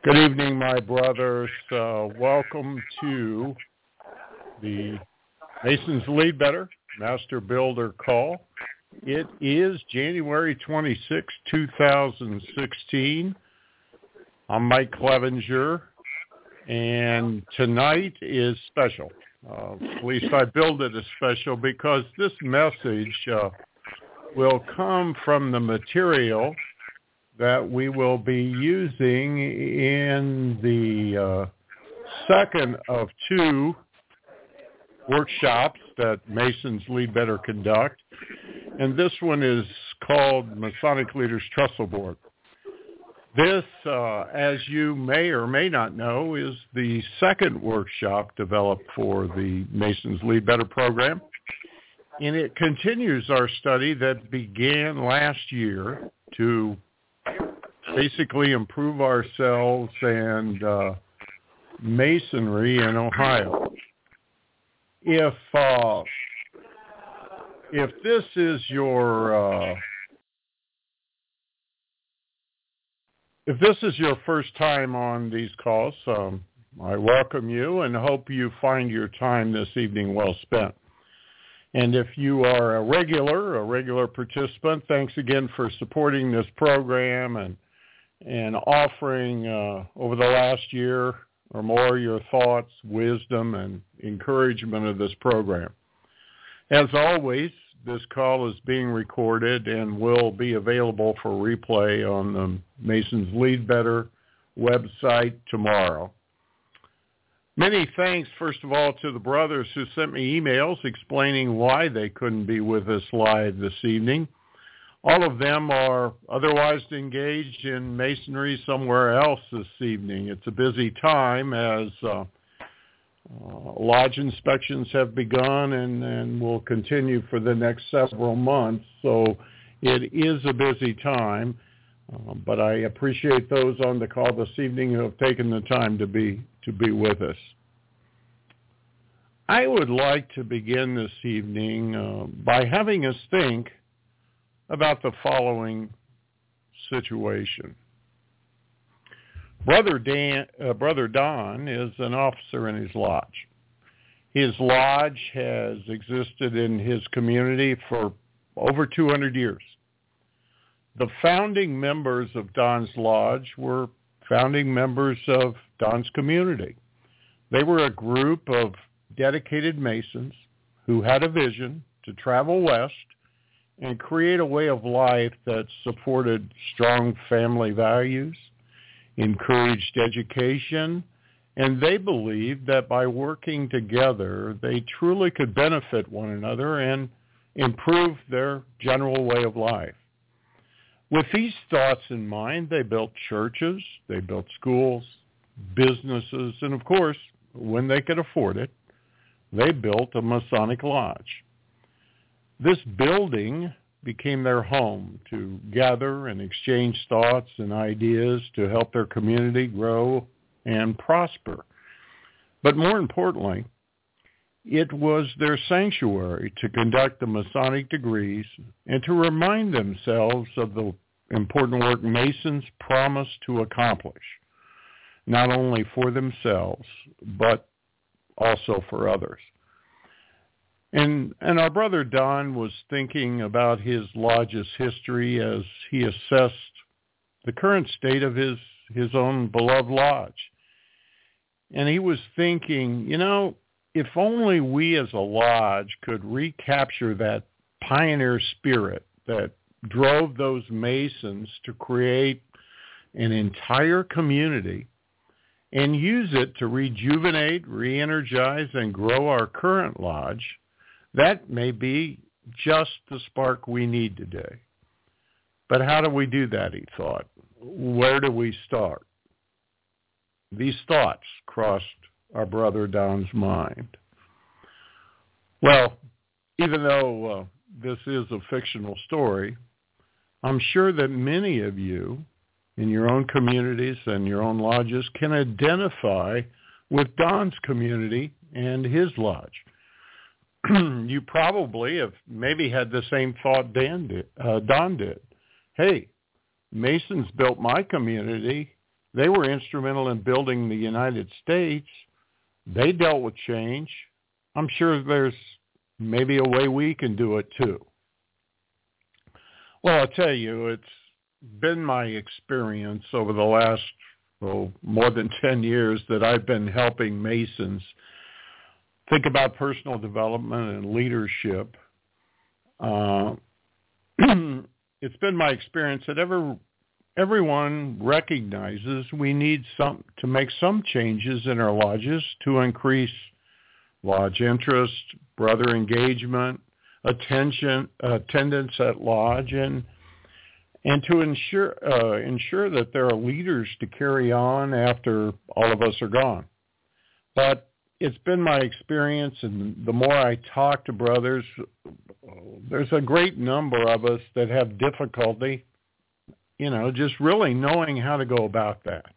Good evening, my brothers. Welcome to the Masons Lead Better Master Builder Call. It is January 26, 2016. I'm Mike Clevenger, and tonight is special. At least I build it as special because this message will come from the material that we will be using in the second of two workshops that Masons Lead Better conduct. And this one is called Masonic Leaders Trestle Board. This, as you may or may not know, is the second workshop developed for the Masons Lead Better program. And it continues our study that began last year to basically improve ourselves and Masonry in Ohio. If this is your first time on these calls, I welcome you and hope you find your time this evening well spent. And if you are a regular participant, thanks again for supporting this program and offering over the last year or more your thoughts, wisdom, and encouragement of this program. As always, this call is being recorded and will be available for replay on the Masons Lead Better website tomorrow. Many thanks, first of all, to the brothers who sent me emails explaining why they couldn't be with us live this evening. All of them are otherwise engaged in Masonry somewhere else this evening. It's a busy time as lodge inspections have begun and will continue for the next several months. So it is a busy time, but I appreciate those on the call this evening who have taken the time to be with us. I would like to begin this evening by having us think about the following situation. Brother Don is an officer in his lodge. His lodge has existed in his community for over 200 years. The founding members of Don's lodge were founding members of Don's community. They were a group of dedicated Masons who had a vision to travel west and create a way of life that supported strong family values, encouraged education, and they believed that by working together, they truly could benefit one another and improve their general way of life. With these thoughts in mind, they built churches, they built schools, businesses, and of course, when they could afford it, they built a Masonic lodge. This building became their home to gather and exchange thoughts and ideas to help their community grow and prosper. But more importantly, it was their sanctuary to conduct the Masonic degrees and to remind themselves of the important work Masons promised to accomplish, not only for themselves, but also for others. And our brother Don was thinking about his lodge's history as he assessed the current state of his own beloved lodge. And he was thinking, if only we as a lodge could recapture that pioneer spirit that drove those Masons to create an entire community and use it to rejuvenate, re-energize, and grow our current lodge, that may be just the spark we need today. But how do we do that, he thought? Where do we start? These thoughts crossed our brother Don's mind. Well, even though this is a fictional story, I'm sure that many of you in your own communities and your own lodges can identify with Don's community and his lodge. You probably have maybe had the same thought Don did. Hey, Masons built my community. They were instrumental in building the United States. They dealt with change. I'm sure there's maybe a way we can do it too. Well, I'll tell you, it's been my experience over the last more than 10 years that I've been helping Masons think about personal development and leadership. It's been my experience that everyone recognizes we need to make some changes in our lodges to increase lodge interest, brother engagement, attendance at lodge, and to ensure that there are leaders to carry on after all of us are gone. But it's been my experience, and the more I talk to brothers, there's a great number of us that have difficulty, just really knowing how to go about that.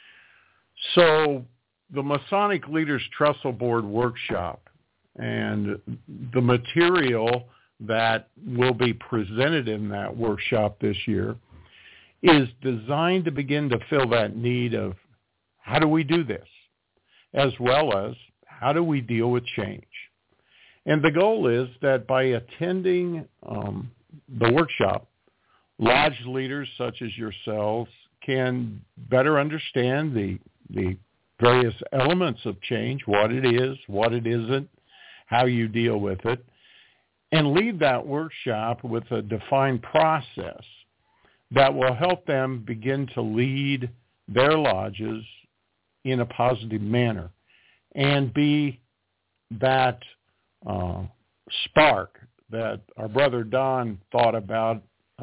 So the Masonic Leaders Trestle Board Workshop and the material that will be presented in that workshop this year is designed to begin to fill that need of how do we do this, as well as how do we deal with change. And the goal is that by attending the workshop, lodge leaders such as yourselves can better understand the various elements of change, what it is, what it isn't, how you deal with it, and lead that workshop with a defined process that will help them begin to lead their lodges in a positive manner and be that spark that our brother Don thought about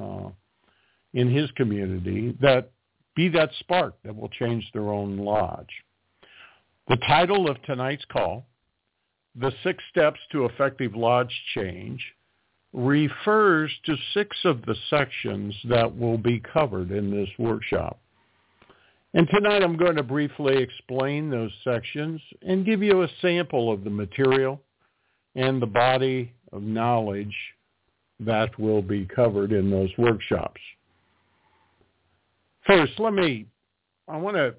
in his community, that be that spark that will change their own lodge. The title of tonight's call, The 6 Steps to Effective Lodge Change, refers to 6 of the sections that will be covered in this workshop. And tonight I'm going to briefly explain those sections and give you a sample of the material and the body of knowledge that will be covered in those workshops. First, I want to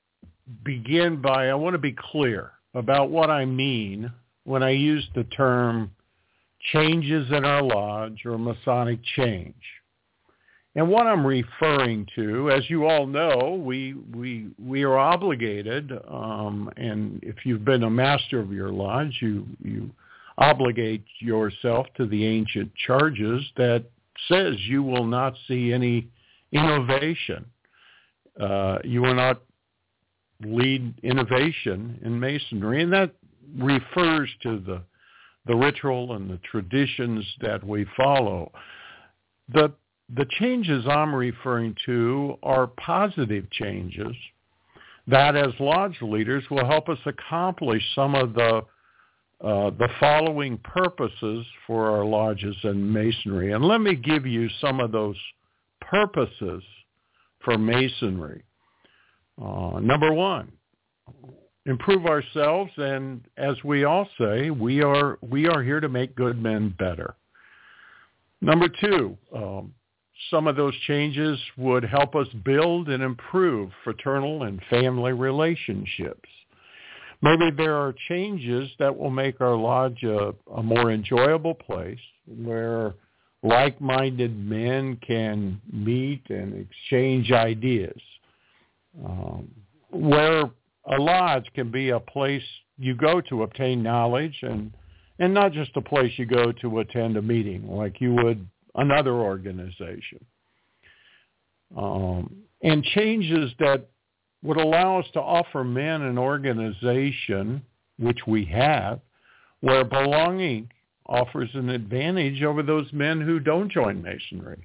be clear about what I mean when I use the term changes in our lodge or Masonic change. And what I'm referring to, as you all know, we are obligated, and if you've been a master of your lodge, you obligate yourself to the ancient charges that says you will not see any innovation. You will not lead innovation in Masonry, and that refers to the ritual and the traditions that we follow. The changes I'm referring to are positive changes that, as lodge leaders, will help us accomplish some of the following purposes for our lodges in Masonry. And let me give you some of those purposes for Masonry. Number 1, improve ourselves, and as we all say, we are here to make good men better. Number 2, some of those changes would help us build and improve fraternal and family relationships. Maybe there are changes that will make our lodge a more enjoyable place where like-minded men can meet and exchange ideas, where a lodge can be a place you go to obtain knowledge and not just a place you go to attend a meeting like you would another organization. And changes that would allow us to offer men an organization, which we have, where belonging offers an advantage over those men who don't join Masonry.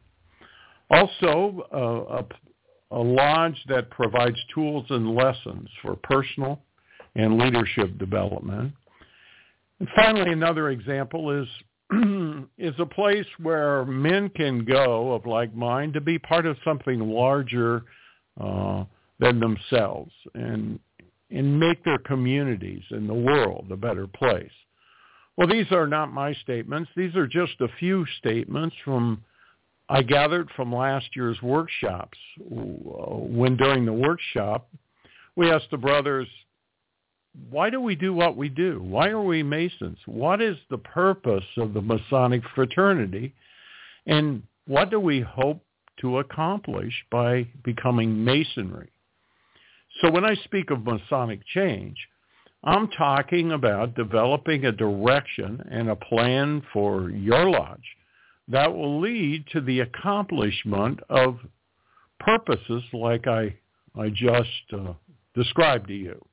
Also, a lodge that provides tools and lessons for personal and leadership development. And finally, another example is a place where men can go of like mind to be part of something larger than themselves and make their communities and the world a better place. Well, these are not my statements. These are just a few statements from I gathered from last year's workshops, when during the workshop, we asked the brothers, why do we do what we do? Why are we Masons? What is the purpose of the Masonic fraternity? And what do we hope to accomplish by becoming Masonry? So when I speak of Masonic change, I'm talking about developing a direction and a plan for your lodge that will lead to the accomplishment of purposes like I just described to you.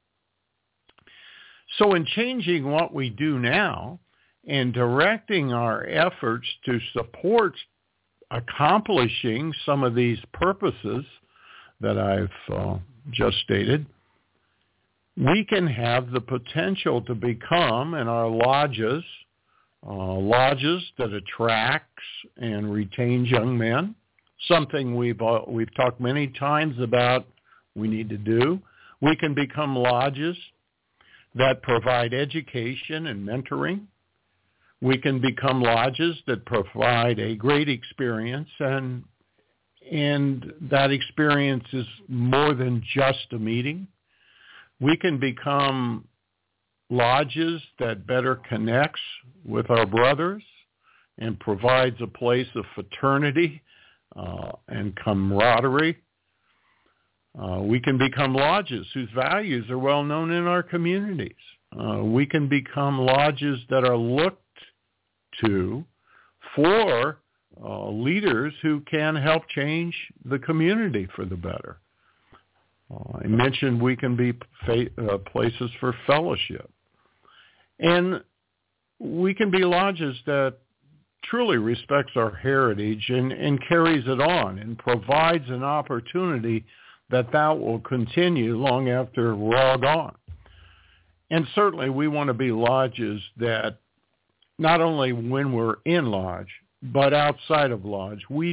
So in changing what we do now and directing our efforts to support accomplishing some of these purposes that I've just stated, we can have the potential to become, in our lodges, lodges that attracts and retains young men, something we've talked many times about we need to do. We can become lodges that provide education and mentoring. We can become lodges that provide a great experience, and that experience is more than just a meeting. We can become lodges that better connects with our brothers and provides a place of fraternity and camaraderie. We can become lodges whose values are well known in our communities. We can become lodges that are looked to for leaders who can help change the community for the better. I mentioned we can be places for fellowship. And we can be lodges that truly respects our heritage and carries it on and provides an opportunity that will continue long after we're all gone. And certainly we want to be lodges that not only when we're in lodge, but outside of lodge, we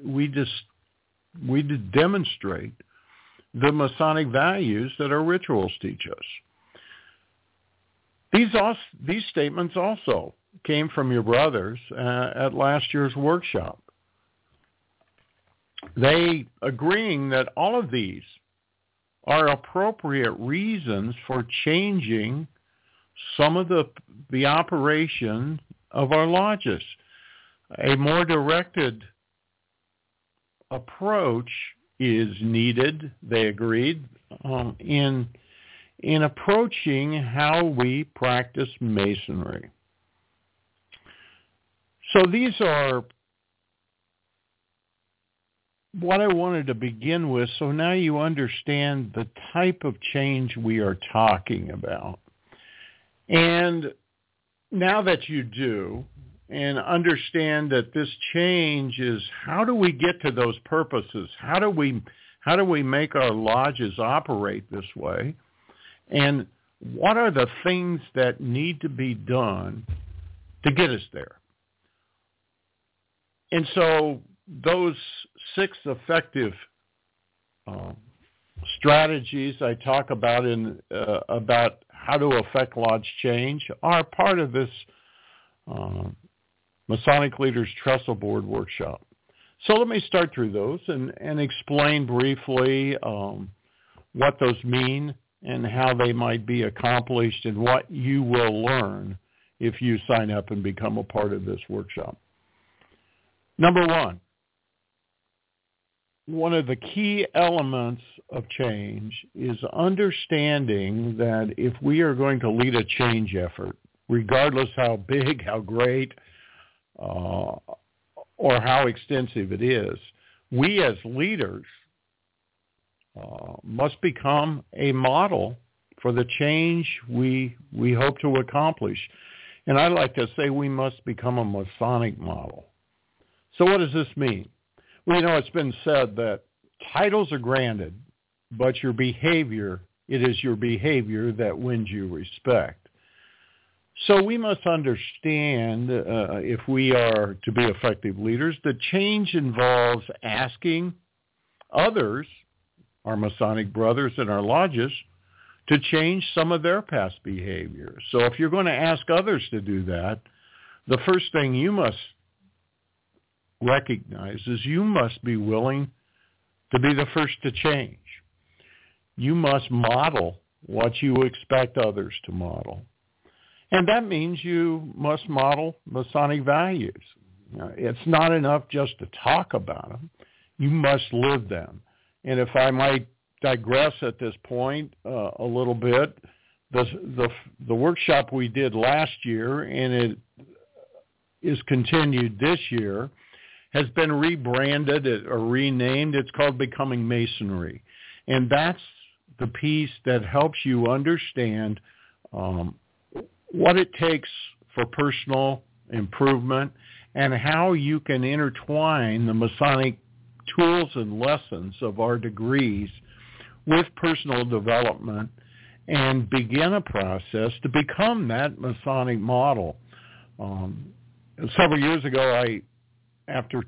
demonstrate the Masonic values that our rituals teach us. These statements also came from your brothers at last year's workshop. They agreeing that all of these are appropriate reasons for changing some of the operation of our lodges. A more directed approach is needed, they agreed, in approaching how we practice Masonry. So these are what I wanted to begin with, so now you understand the type of change we are talking about. And now that you do, and understand that this change is, how do we get to those purposes? How do we make our lodges operate this way? And what are the things that need to be done to get us there? And so those 6 effective strategies I talk about about how to affect lodge change are part of this Masonic Leaders Trestle Board workshop. So let me start through those and explain briefly what those mean and how they might be accomplished and what you will learn if you sign up and become a part of this workshop. Number one of the key elements of change is understanding that if we are going to lead a change effort, regardless how big, how great, or how extensive it is, we as leaders must become a model for the change we hope to accomplish. And I like to say we must become a Masonic model. So what does this mean? Well, it's been said that titles are granted, but it is your behavior that wins you respect. So we must understand, if we are to be effective leaders, that change involves asking others, our Masonic brothers in our lodges, to change some of their past behaviors. So if you're going to ask others to do that, the first thing you must recognizes you must be willing to be the first to change. You must model what you expect others to model. And that means you must model Masonic values. It's not enough just to talk about them. You must live them. And if I might digress at this point a little bit, the workshop we did last year, and it is continued this year, has been rebranded or renamed. It's called Becoming Masonry. And that's the piece that helps you understand what it takes for personal improvement and how you can intertwine the Masonic tools and lessons of our degrees with personal development and begin a process to become that Masonic model. Several years ago, after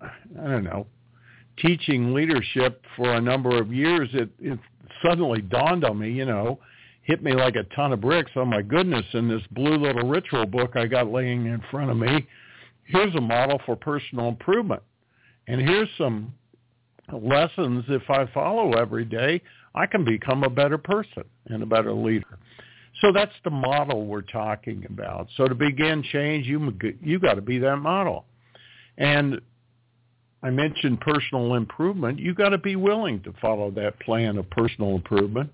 teaching leadership for a number of years, it suddenly dawned on me, hit me like a ton of bricks. Oh my goodness, in this blue little ritual book I got laying in front of me, here's a model for personal improvement. And here's some lessons if I follow every day, I can become a better person and a better leader. So that's the model we're talking about. So to begin change, you got to be that model. And I mentioned personal improvement. You got to be willing to follow that plan of personal improvement.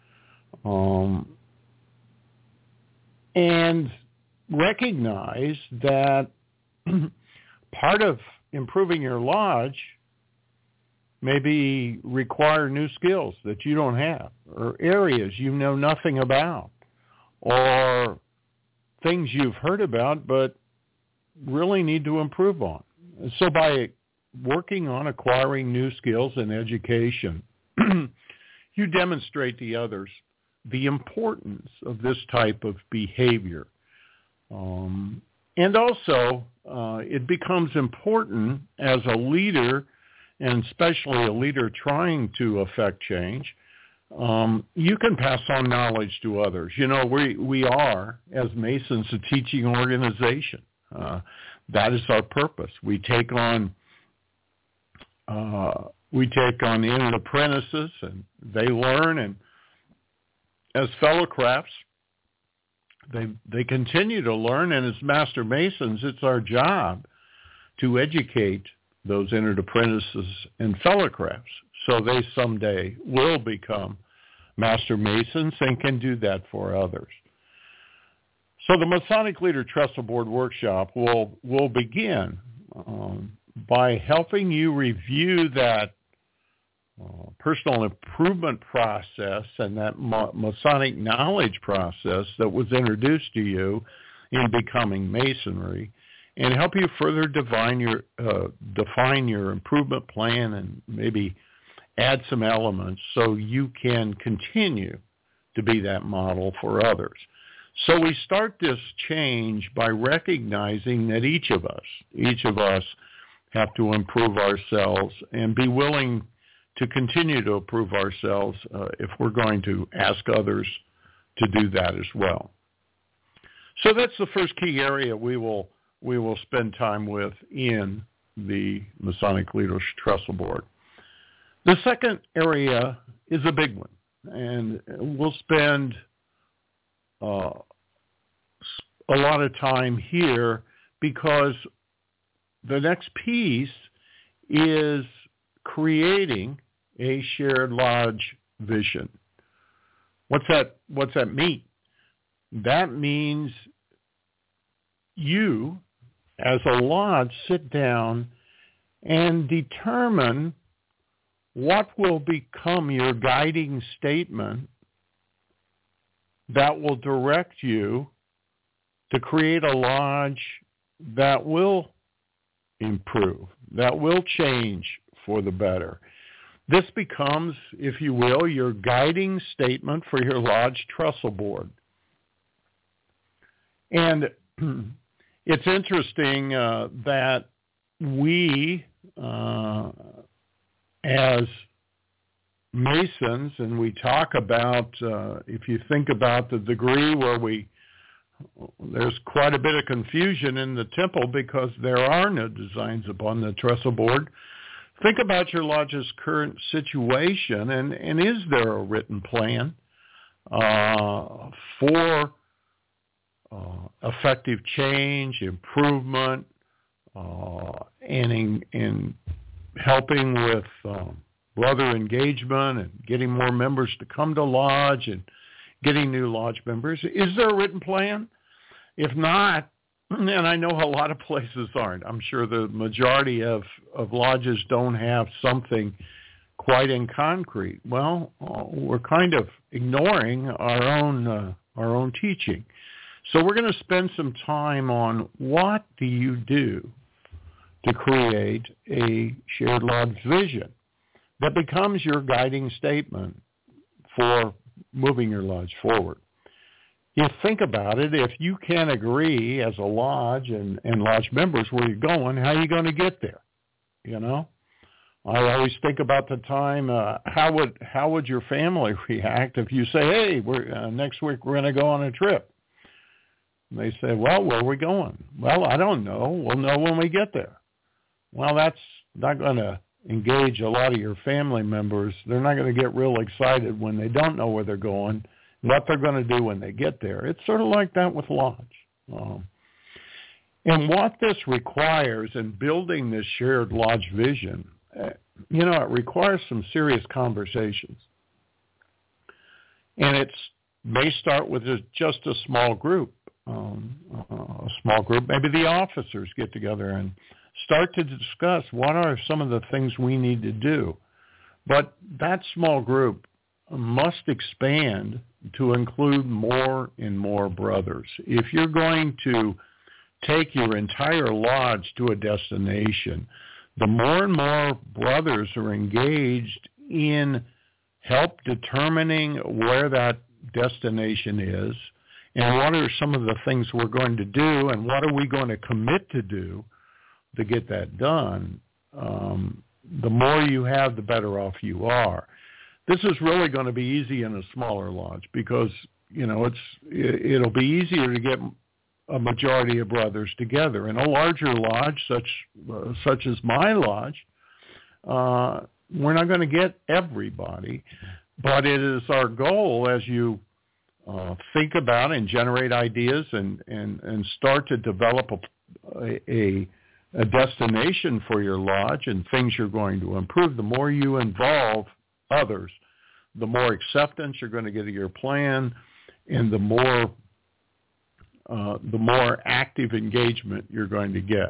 And recognize that part of improving your lodge maybe require new skills that you don't have, or areas you know nothing about, or things you've heard about but really need to improve on. So by working on acquiring new skills and education, you demonstrate to others the importance of this type of behavior. And also, it becomes important as a leader, and especially a leader trying to affect change, you can pass on knowledge to others. We are, as Masons, a teaching organization. That is our purpose. We take on entered apprentices, and they learn, and as fellow crafts, they continue to learn, and as Master Masons, it's our job to educate those entered apprentices and fellow crafts so they someday will become Master Masons and can do that for others. So the Masonic Leader Trestle Board Workshop will begin by helping you review that personal improvement process and that Masonic knowledge process that was introduced to you in Becoming Masonry, and help you further define your improvement plan and maybe add some elements so you can continue to be that model for others. So we start this change by recognizing that each of us have to improve ourselves and be willing to continue to improve ourselves if we're going to ask others to do that as well. So that's the first key area we will spend time with in the Masonic Leaders Trestle Board. The second area is a big one, and we'll spend a lot of time here because the next piece is creating a shared lodge vision. What's that mean? That means you, as a lodge, sit down and determine what will become your guiding statement that will direct you to create a lodge that will improve, that will change for the better. This becomes, if you will, your guiding statement for your lodge trestle board. And it's interesting that we, as Masons, and we talk about, if you think about the degree where we there's quite a bit of confusion in the temple because there are no designs upon the trestle board. Think about your lodge's current situation, and is there a written plan for effective change, improvement, and in helping with brother engagement and getting more members to come to lodge and getting new lodge members? Is there a written plan? If not, and I know a lot of places aren't. I'm sure the majority of lodges don't have something quite in concrete. Well, we're kind of ignoring our own teaching. So we're going to spend some time on what do you do to create a shared lodge vision that becomes your guiding statement for moving your lodge forward. You think about it, if you can't agree as a lodge and lodge members where you're going, how are you going to get there? You know? I always think about the time, how would your family react if you say, hey, next week we're going to go on a trip? And they say, well, where are we going? Well, I don't know. We'll know when we get there. Well, that's not going to engage a lot of your family members. They're not going to get real excited when they don't know where they're going, what they're going to do when they get there. It's sort of like that with lodge. And what this requires in building this shared lodge vision, it requires some serious conversations. And it may start with just a small group. Maybe the officers get together and start to discuss what are some of the things we need to do. But that small group must expand to include more and more brothers. If you're going to take your entire lodge to a destination, the more and more brothers are engaged in help determining where that destination is and what are some of the things we're going to do and what are we going to commit to do to get that done, the more you have, the better off you are. This is really going to be easy in a smaller lodge because, it'll be easier to get a majority of brothers together. In a larger lodge, such as my lodge, we're not going to get everybody, but it is our goal as you think about and generate ideas and start to develop a destination for your lodge and things you're going to improve. The more you involve others, the more acceptance you're going to get of your plan, and the more active engagement you're going to get.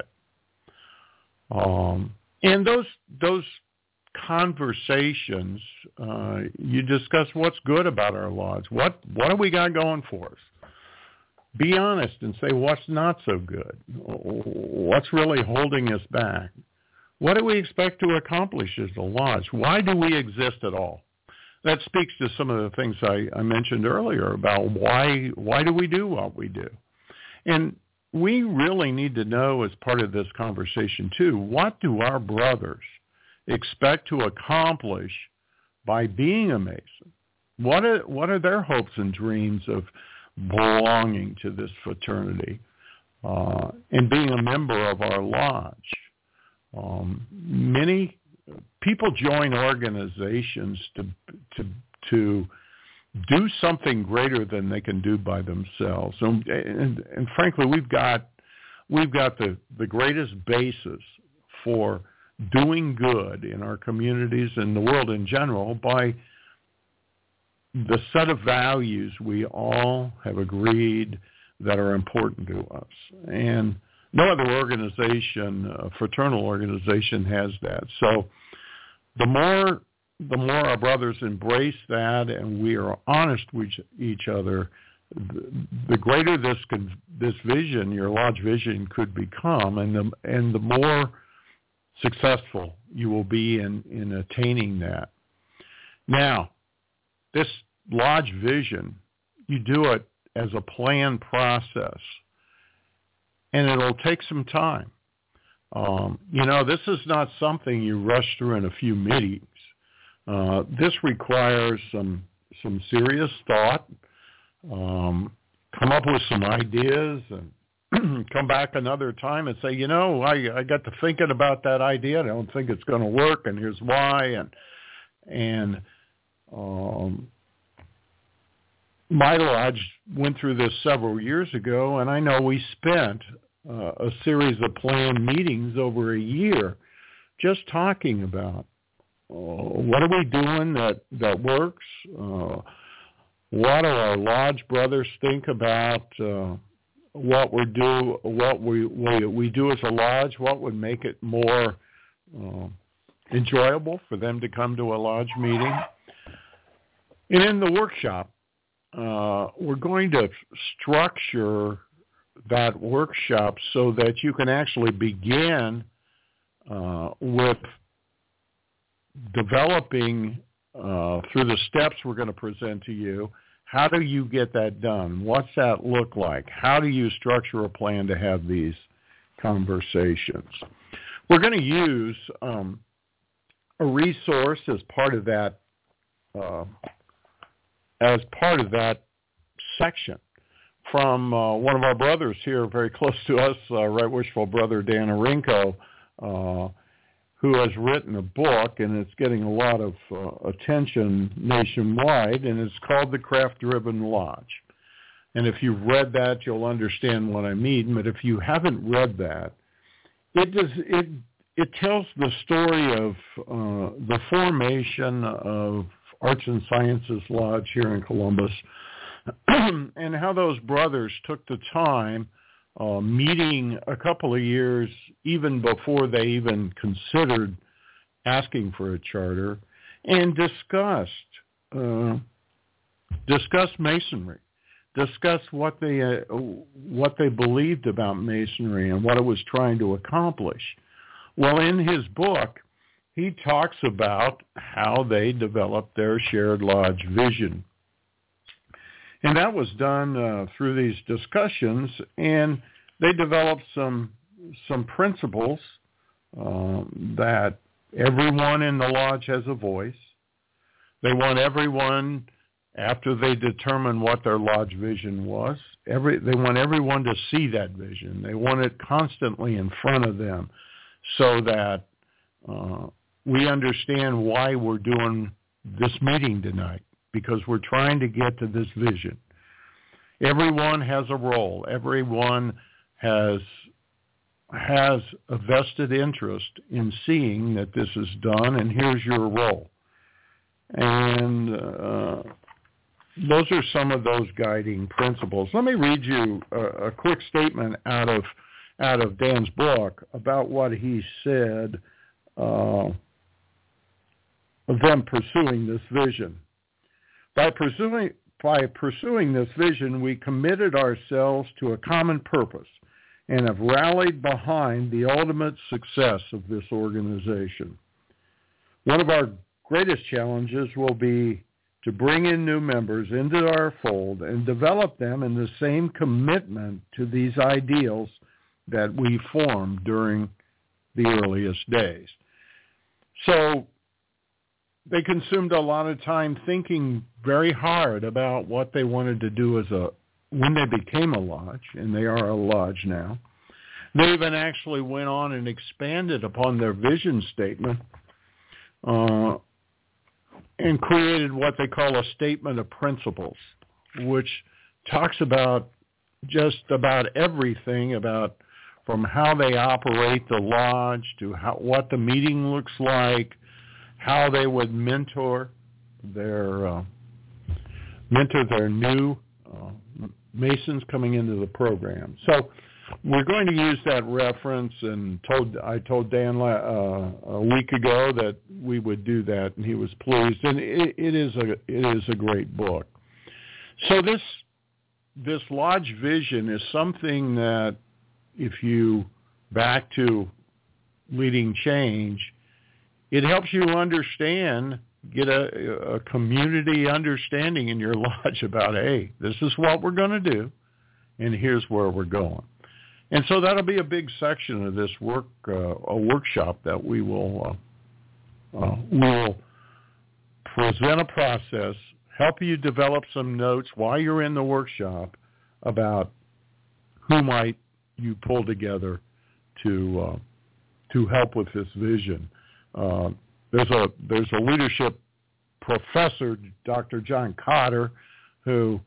And those conversations, you discuss what's good about our lodge. What do we got going for us? Be honest and say what's not so good. What's really holding us back? What do we expect to accomplish as a lodge? Why do we exist at all? That speaks to some of the things I mentioned earlier about why do we do what we do. And we really need to know as part of this conversation too, what do our brothers expect to accomplish by being a Mason? What are their hopes and dreams of belonging to this fraternity and being a member of our lodge? Many people join organizations to do something greater than they can do by themselves. And frankly, we've got the greatest basis for doing good in our communities and the world in general by the set of values we all have agreed that are important to us. And no other organization, fraternal organization, has that. So the more our brothers embrace that and we are honest with each other, the greater this vision, your lodge vision, could become, and the more successful you will be in attaining that. Now, this lodge vision, you do it as a planned process, and it'll take some time. This is not something you rush through in a few meetings. This requires some serious thought, come up with some ideas and come back another time and say, I got to thinking about that idea. I don't think it's going to work, and here's why. And my lodge went through this several years ago, and I know we spent a series of planned meetings over a year just talking about what are we doing that works? What do our lodge brothers think about what we do as a lodge? What would make it more enjoyable for them to come to a lodge meeting? And in the workshop, we're going to structure that workshop so that you can actually begin with developing through the steps we're going to present to you. How do you get that done? What's that look like? How do you structure a plan to have these conversations? We're going to use a resource as part of that section from one of our brothers here very close to us, Right Worshipful Brother Dan Arinko, who has written a book, and it's getting a lot of attention nationwide, and it's called The Craft-Driven Lodge. And if you've read that, you'll understand what I mean. But if you haven't read that, it tells the story of the formation of Arts and Sciences Lodge here in Columbus, and how those brothers took the time meeting a couple of years even before they even considered asking for a charter, and discussed Masonry, discussed what they believed about Masonry and what it was trying to accomplish. Well, in his book, he talks about how they developed their shared lodge vision. And that was done through these discussions, and they developed some principles that everyone in the lodge has a voice. They want everyone, after they determine what their lodge vision was, they want everyone to see that vision. They want it constantly in front of them so that we understand why we're doing this meeting tonight, because we're trying to get to this vision. Everyone has a role. Everyone has a vested interest in seeing that this is done, and here's your role. And those are some of those guiding principles. Let me read you a quick statement out of Dan's book about what he said of them pursuing this vision. By pursuing this vision, we committed ourselves to a common purpose and have rallied behind the ultimate success of this organization. One of our greatest challenges will be to bring in new members into our fold and develop them in the same commitment to these ideals that we formed during the earliest days. So they consumed a lot of time thinking very hard about what they wanted to do when they became a lodge, and they are a lodge now. They even actually went on and expanded upon their vision statement and created what they call a statement of principles, which talks about just about everything, about from how they operate the lodge to what the meeting looks like, how they would mentor their new Masons coming into the program. So we're going to use that reference, and I told Dan a week ago that we would do that, and he was pleased. And it is a great book. So this lodge vision is something that, if you back to leading change, it helps you understand, get a community understanding in your lodge about, hey, this is what we're going to do, and here's where we're going. And so that'll be a big section of this workshop that we will present a process, help you develop some notes while you're in the workshop about who might you pull together to help with this vision. There's a leadership professor, Dr. John Kotter, who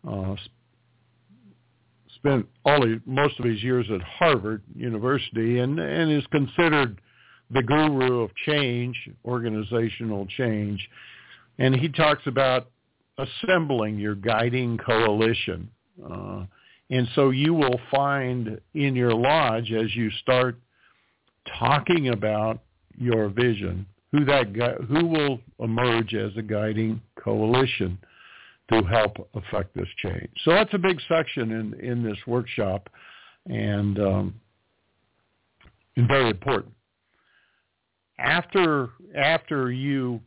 spent most of his years at Harvard University and is considered the guru of change, organizational change. And he talks about assembling your guiding coalition. And so you will find in your lodge, as you start talking about your vision, who will emerge as a guiding coalition to help affect this change. So that's a big section in this workshop, and very important. After you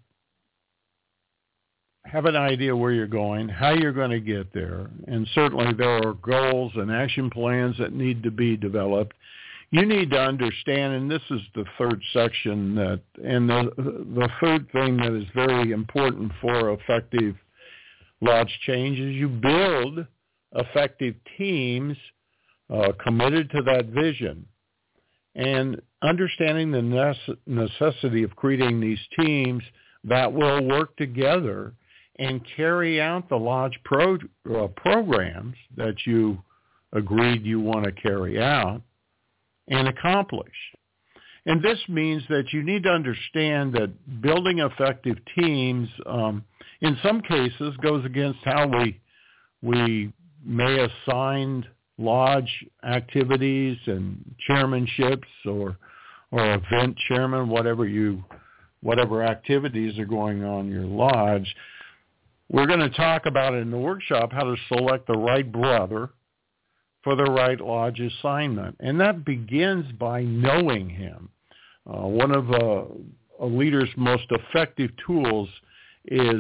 have an idea where you're going, how you're going to get there, and certainly there are goals and action plans that need to be developed, you need to understand, and this is the third section, the third thing that is very important for effective lodge change is you build effective teams committed to that vision. And understanding the necessity of creating these teams that will work together and carry out the lodge programs that you agreed you want to carry out and accomplish. And this means that you need to understand that building effective teams, in some cases, goes against how we may assign lodge activities and chairmanships or event chairman, whatever activities are going on in your lodge. We're going to talk about in the workshop how to select the right brother for the right lodge assignment. And that begins by knowing him. One of a leader's most effective tools is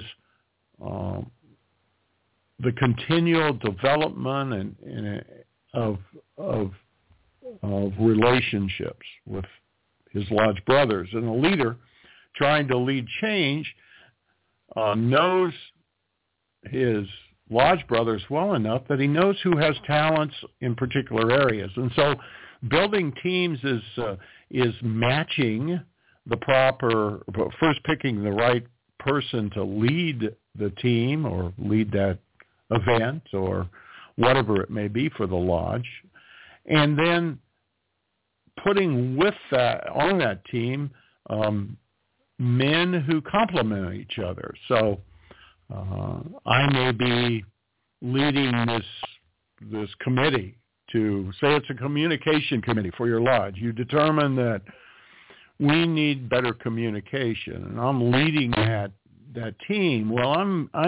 the continual development of relationships with his lodge brothers. And a leader trying to lead change knows his lodge brothers well enough that he knows who has talents in particular areas. And so building teams is matching first picking the right person to lead the team or lead that event or whatever it may be for the lodge, and then putting with that on that team men who complement each other. So I may be leading this committee to, say it's a communication committee for your lodge. You determine that we need better communication, and I'm leading that team. Well, I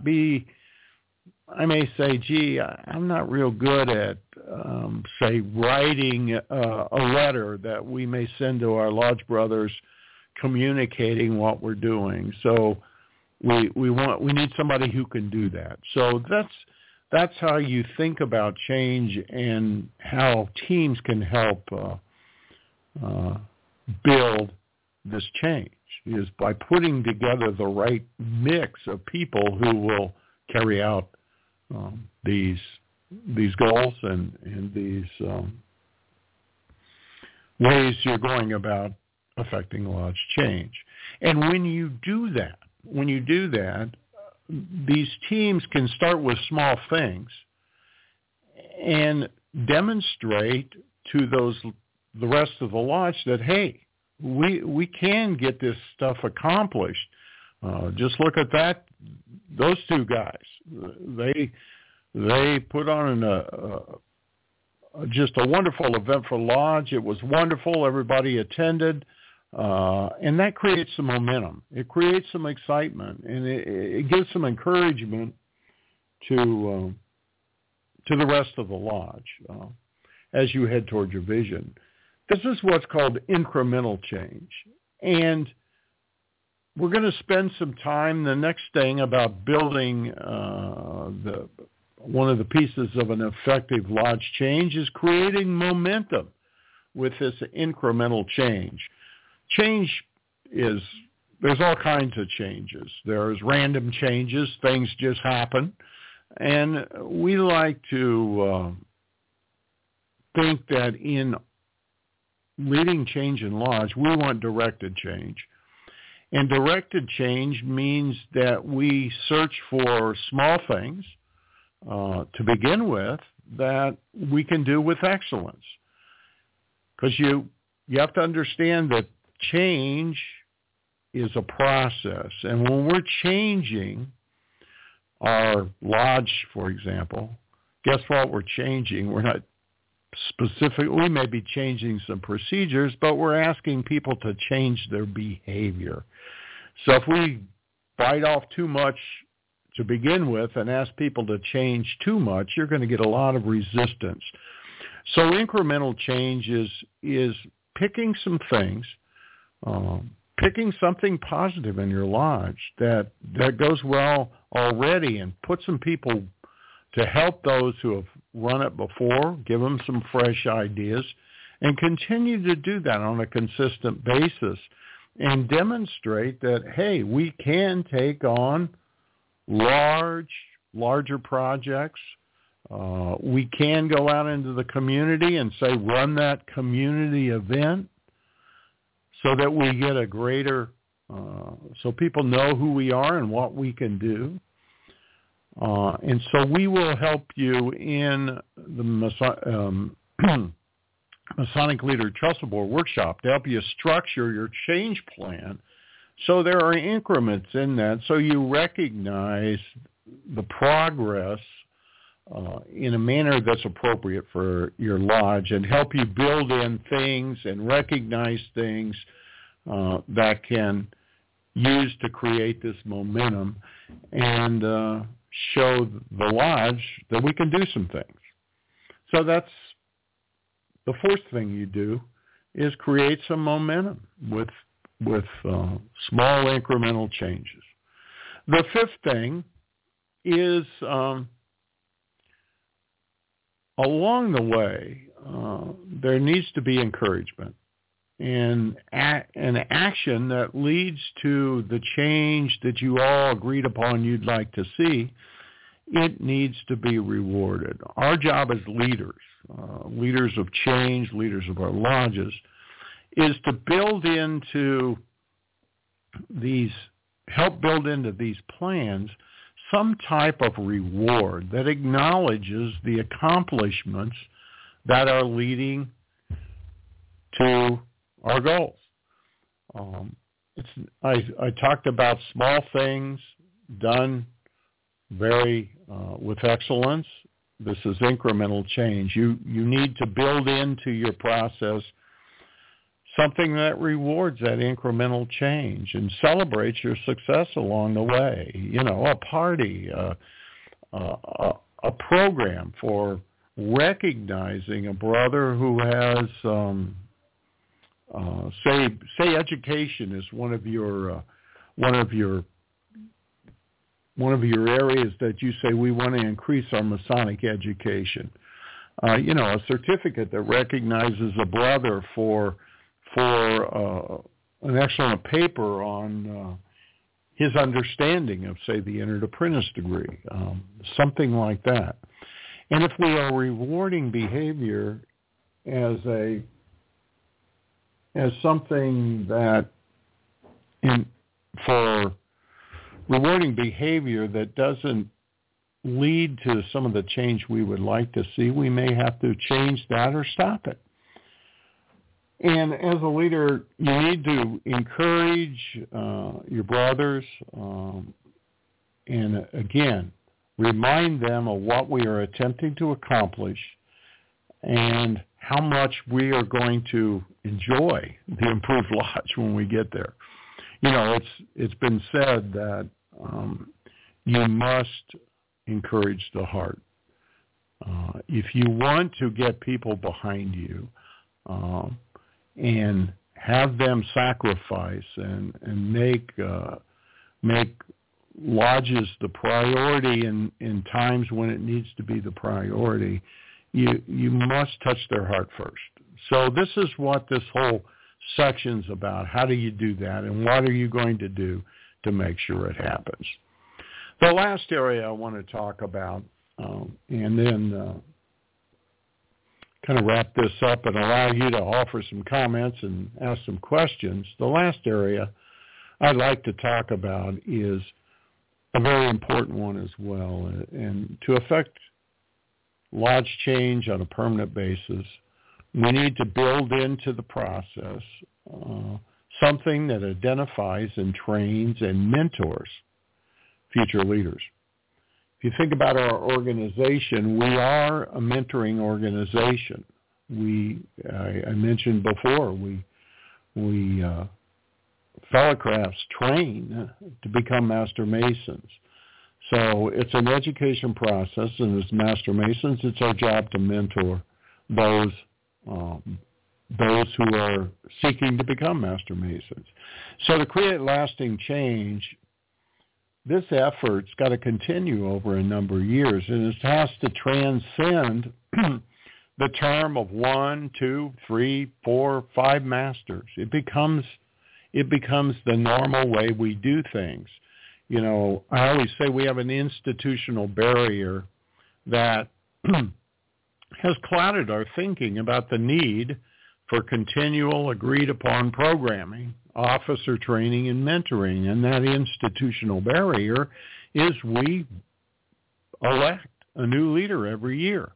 may say, gee, I'm not real good at, say, writing a letter that we may send to our lodge brothers communicating what we're doing. So we need somebody who can do that. So that's how you think about change and how teams can help build this change, is by putting together the right mix of people who will carry out these goals and these ways you're going about affecting lodge change. And when you do that, these teams can start with small things and demonstrate to the rest of the lodge that, hey, we can get this stuff accomplished. Just look at those two guys. They put on just a wonderful event for lodge. It was wonderful. Everybody attended. And that creates some momentum. It creates some excitement, and it gives some encouragement to the rest of the lodge as you head toward your vision. This is what's called incremental change. And we're going to spend some time, the next thing about building one of the pieces of an effective lodge change is creating momentum with this incremental change. Change there's all kinds of changes. There's random changes. Things just happen. And we like to think that in leading change in lodge, we want directed change. And directed change means that we search for small things to begin with that we can do with excellence. Because you have to understand that change is a process. And when we're changing our lodge, for example, guess what we're changing? We're not specific. We may be changing some procedures, but we're asking people to change their behavior. So if we bite off too much to begin with and ask people to change too much, you're going to get a lot of resistance. So incremental change is picking some things, picking something positive in your lodge that goes well already, and put some people to help those who have run it before, give them some fresh ideas, and continue to do that on a consistent basis and demonstrate that, hey, we can take on larger projects. We can go out into the community and say, run that community event so that we get a greater, so people know who we are and what we can do. And so we will help you in the Masonic Leader Trustable Board Workshop to help you structure your change plan so there are increments in that so you recognize the progress in a manner that's appropriate for your lodge, and help you build in things and recognize things that can use to create this momentum and show the lodge that we can do some things. So that's the fourth thing you do, is create some momentum with small incremental changes. The fifth thing is along the way, there needs to be encouragement and an action that leads to the change that you all agreed upon you'd like to see. It needs to be rewarded. Our job as leaders, leaders of change, leaders of our lodges, is to help build into these plans some type of reward that acknowledges the accomplishments that are leading to our goals. I talked about small things done very with excellence. This is incremental change. You need to build into your process something that rewards that incremental change and celebrates your success along the way. You know, a party, a program for recognizing a brother who has, say education is one of your areas that you say we want to increase our Masonic education. A certificate that recognizes a brother for an excellent paper on his understanding of, say, the entered apprentice degree, something like that. And if we are rewarding behavior as something that, for rewarding behavior that doesn't lead to some of the change we would like to see, we may have to change that or stop it. And as a leader, you need to encourage your brothers and, again, remind them of what we are attempting to accomplish and how much we are going to enjoy the improved lodge when we get there. You know, it's been said that you must encourage the heart. If you want to get people behind you, and have them sacrifice and make lodges the priority in times when it needs to be the priority, you must touch their heart first. So this is what this whole section's about. How do you do that, and what are you going to do to make sure it happens? The last area I want to talk about, and then kind of wrap this up and allow you to offer some comments and ask some questions. The last area I'd like to talk about is a very important one as well. And to affect lodge change on a permanent basis, we need to build into the process something that identifies and trains and mentors future leaders. If you think about our organization, we are a mentoring organization. I mentioned before, we fellow crafts train to become Master Masons. So it's an education process, and as Master Masons, it's our job to mentor those who are seeking to become Master Masons. So to create lasting change, this effort's got to continue over a number of years, and it has to transcend the term of 1, 2, 3, 4, 5 masters. It becomes the normal way we do things. You know, I always say we have an institutional barrier that has clouded our thinking about the need for continual agreed-upon programming, officer training, and mentoring. And that institutional barrier is we elect a new leader every year.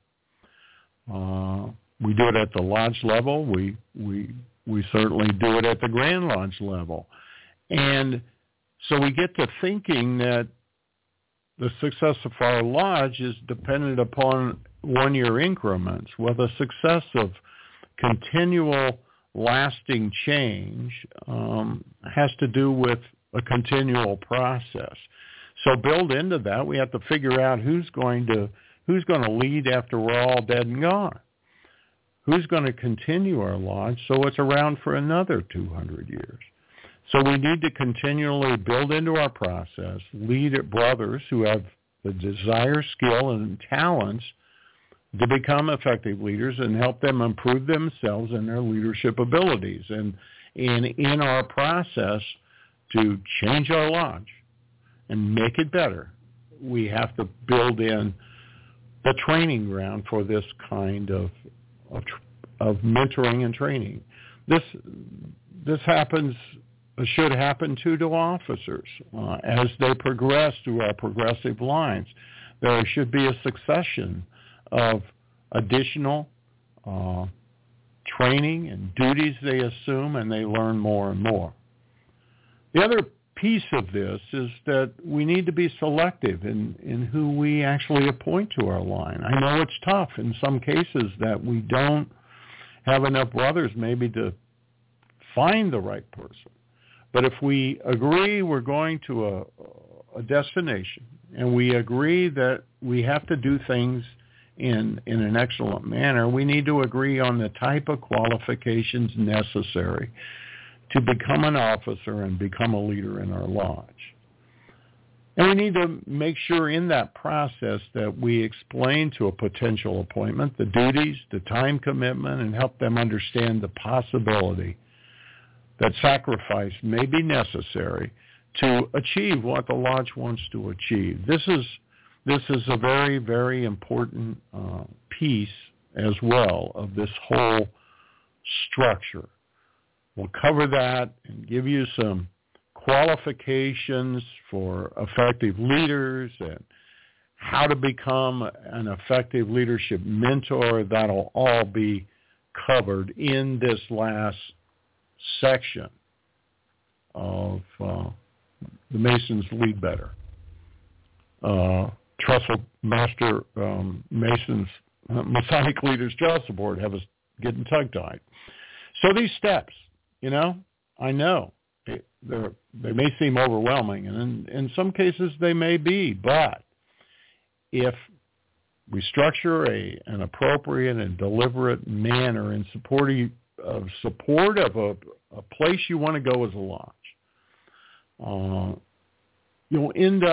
We do it at the lodge level. We certainly do it at the Grand Lodge level. And so we get to thinking that the success of our lodge is dependent upon one-year increments. Well, the success of continual lasting change has to do with a continual process. So build into that, we have to figure out who's going to lead after we're all dead and gone. Who's going to continue our lodge so it's around for another 200 years? So we need to continually build into our process, lead brothers who have the desire, skill, and talents to become effective leaders and help them improve themselves and their leadership abilities. And in our process to change our lodge and make it better, we have to build in the training ground for this kind of mentoring and training. This happens, should happen too to officers. As they progress through our progressive lines, there should be a succession of additional training and duties they assume, and they learn more and more. The other piece of this is that we need to be selective in who we actually appoint to our line. I know it's tough in some cases that we don't have enough brothers maybe to find the right person. But if we agree we're going to a destination and we agree that we have to do things in an excellent manner, we need to agree on the type of qualifications necessary to become an officer and become a leader in our lodge. And we need to make sure in that process that we explain to a potential appointment the duties, the time commitment, and help them understand the possibility that sacrifice may be necessary to achieve what the lodge wants to achieve. This is a very, very important piece as well of this whole structure. We'll cover that and give you some qualifications for effective leaders and how to become an effective leadership mentor. That'll all be covered in this last section of the Masons Lead Better. Trestle Master Masons Masonic Leaders Trestle Board have us getting tongue-tied. So these steps, I know they may seem overwhelming, and in some cases they may be, but if we structure an appropriate and deliberate manner in support of a place you want to go as a lodge, you'll end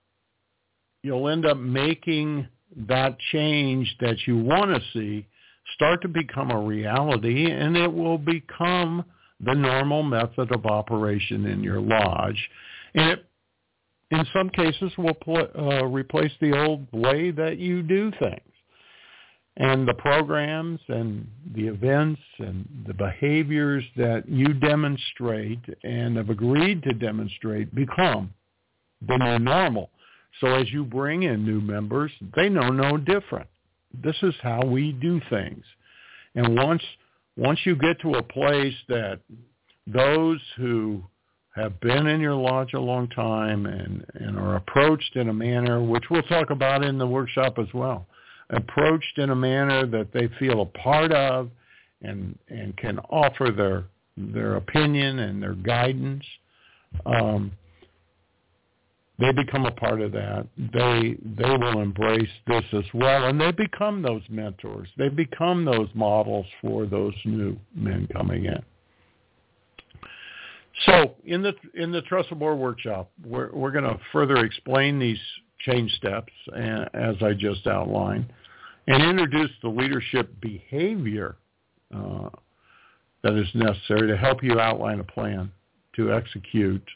up making that change that you want to see start to become a reality, and it will become the normal method of operation in your lodge. And in some cases, will replace the old way that you do things. And the programs and the events and the behaviors that you demonstrate and have agreed to demonstrate become the new normal. So as you bring in new members, they know no different. This is how we do things. And once you get to a place that those who have been in your lodge a long time and are approached in a manner, which we'll talk about in the workshop as well, approached in a manner that they feel a part of and can offer their opinion and their guidance, they become a part of that. They will embrace this as well, and they become those mentors. They become those models for those new men coming in. So in the Trusted Board workshop, we're going to further explain these change steps, as I just outlined, and introduce the leadership behavior that is necessary to help you outline a plan to execute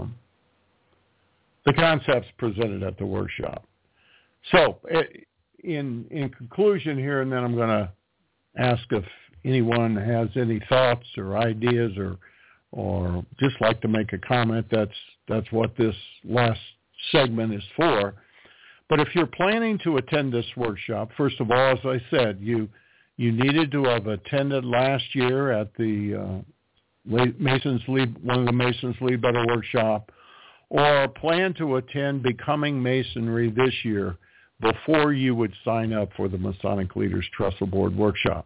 the concepts presented at the workshop. So in conclusion here, and then I'm going to ask if anyone has any thoughts or ideas or just like to make a comment. That's what this last segment is for. But if you're planning to attend this workshop, first of all, as I said, you needed to have attended last year at the one of the Masons Lead Better workshop, or plan to attend Becoming Masonry this year before you would sign up for the Masonic Leaders Trusted Board workshop.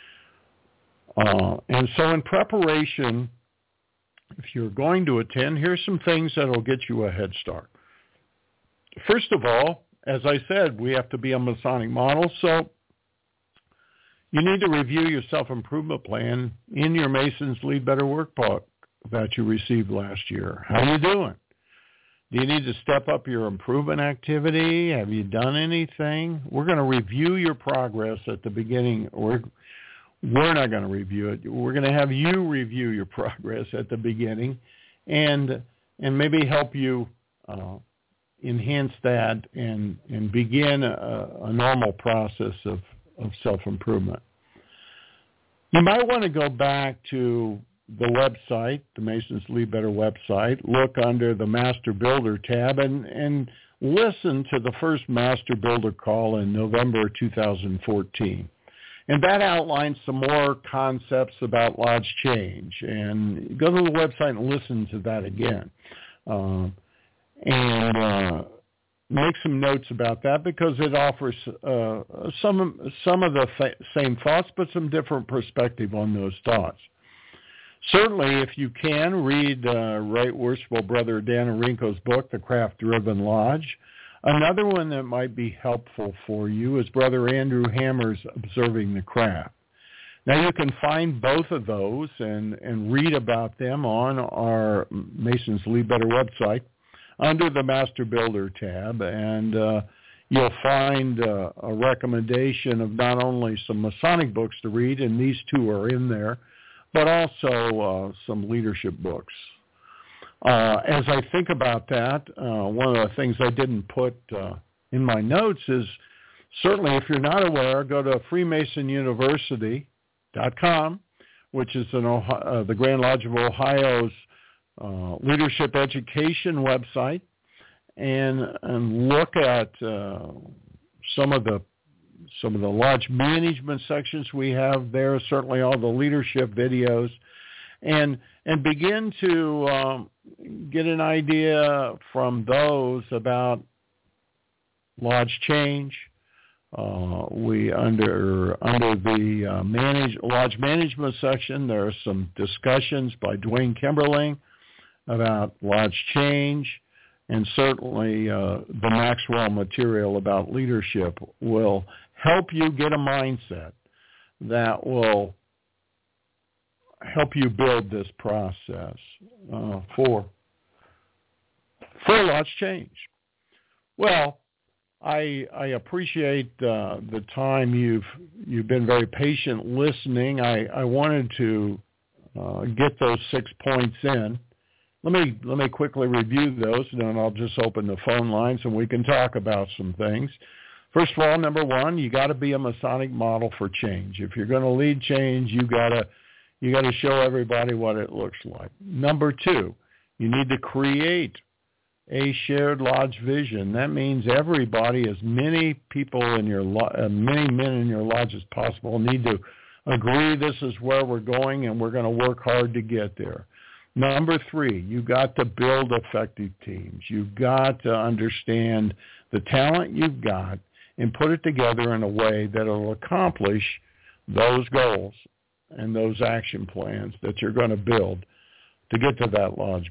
And so in preparation, if you're going to attend, here's some things that will get you a head start. First of all, as I said, we have to be a Masonic model, so you need to review your self-improvement plan in your Masons Lead Better workbook that you received last year. How are you doing? Do you need to step up your improvement activity? Have you done anything? We're going to review your progress at the beginning. We're not going to review it. We're going to have you review your progress at the beginning and maybe help you enhance that and begin a normal process of self-improvement. You might want to go back to the website, the Masons Lead Better website, look under the Master Builder tab and listen to the first Master Builder call in November 2014. And that outlines some more concepts about lodge change. And go to the website and listen to that again. And make some notes about that because it offers some of the same thoughts, but some different perspective on those thoughts. Certainly, if you can, read Right Worshipful Brother Dan Arinko's book, The Craft-Driven Lodge. Another one that might be helpful for you is Brother Andrew Hammer's Observing the Craft. Now, you can find both of those and read about them on our Masons Lead Better website under the Master Builder tab, and you'll find a recommendation of not only some Masonic books to read, and these two are in there, but also some leadership books. As I think about that, one of the things I didn't put in my notes is certainly if you're not aware, go to freemasonuniversity.com, which is the Grand Lodge of Ohio's leadership education website, and look at some of the lodge management sections we have there, certainly all the leadership videos, and begin to get an idea from those about lodge change. We under the lodge management section, there are some discussions by Dwayne Kimberling about lodge change, and certainly the Maxwell material about leadership will help you get a mindset that will help you build this process for lodge change. Well, I appreciate the time you've been very patient listening. I wanted to get those 6 points in Let me quickly review those, and then I'll just open the phone lines and we can talk about some things. First of all, number one, you got to be a Masonic model for change. If you're going to lead change, you got to show everybody what it looks like. Number two, you need to create a shared lodge vision. That means everybody, as many people in your many men in your lodge as possible, need to agree this is where we're going and we're going to work hard to get there. Number three, you got to build effective teams. You've got to understand the talent you've got and put it together in a way that will accomplish those goals and those action plans that you're going to build to get to that lodge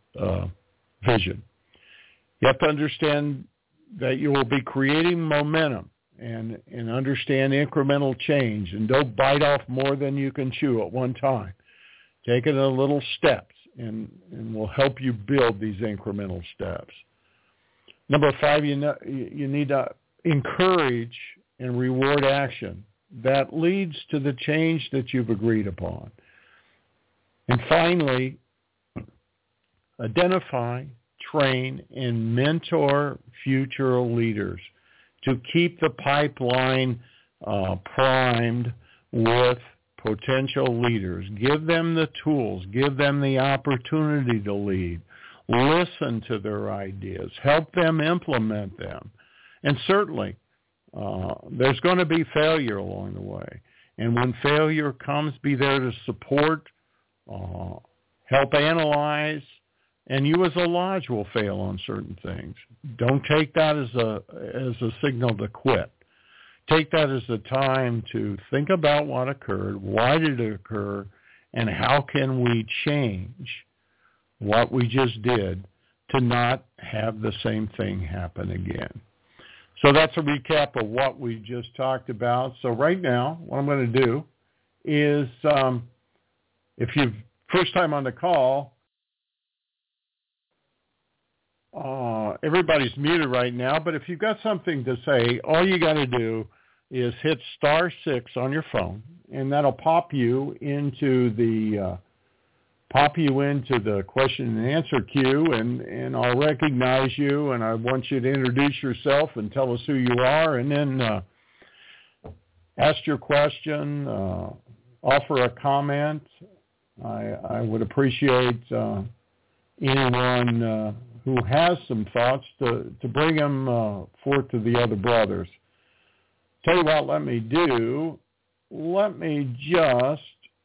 vision. You have to understand that you will be creating momentum and understand incremental change, and don't bite off more than you can chew at one time. Take it in little steps, and will help you build these incremental steps. Number five, you need to encourage and reward action that leads to the change that you've agreed upon. And finally, identify, train, and mentor future leaders to keep the pipeline primed with potential leaders. Give them the tools. Give them the opportunity to lead. Listen to their ideas. Help them implement them. And certainly, there's going to be failure along the way. And when failure comes, be there to support, help analyze, and you as a lodge will fail on certain things. Don't take that as a signal to quit. Take that as a time to think about what occurred, why did it occur, and how can we change what we just did to not have the same thing happen again. So that's a recap of what we just talked about. So right now, what I'm going to do is, if you've first time on the call, everybody's muted right now, but if you've got something to say, all you got to do is hit *6 on your phone, and that'll pop you into the question and answer queue, and I'll recognize you, and I want you to introduce yourself and tell us who you are, and then ask your question, offer a comment. I would appreciate anyone who has some thoughts to bring them forth to the other brothers. Tell you what, let me just